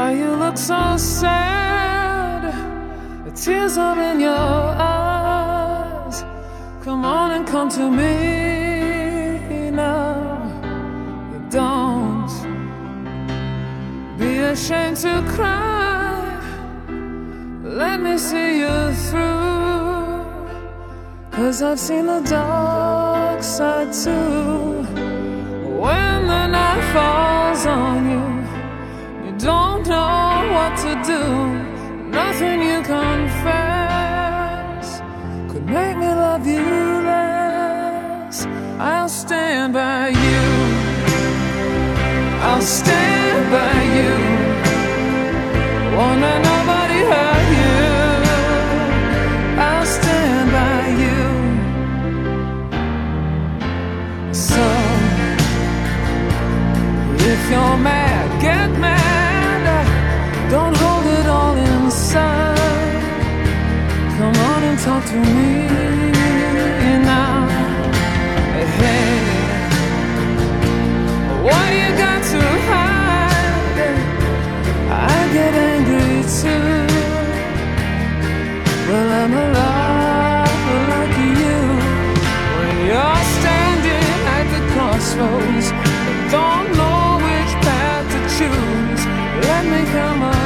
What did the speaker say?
Why you look so sad? The tears are in your eyes. Come on and come to me now. Don't be ashamed to cry. Let me see you through, 'cause I've seen the dark side too. When the night falls on you, you don't know what to do. Nothing you confess could make me love you less. I'll stand by you. I'll stand by you. Won't let nobody hurt you. I'll stand by you. So if you're mad, get mad. Don't hold it all inside. Come on and talk to me now. Hey, what you got to hide? I get angry too. Well, I'm a lot like you. When you're standing at the crossroads, don't know which path to choose. Let me come on.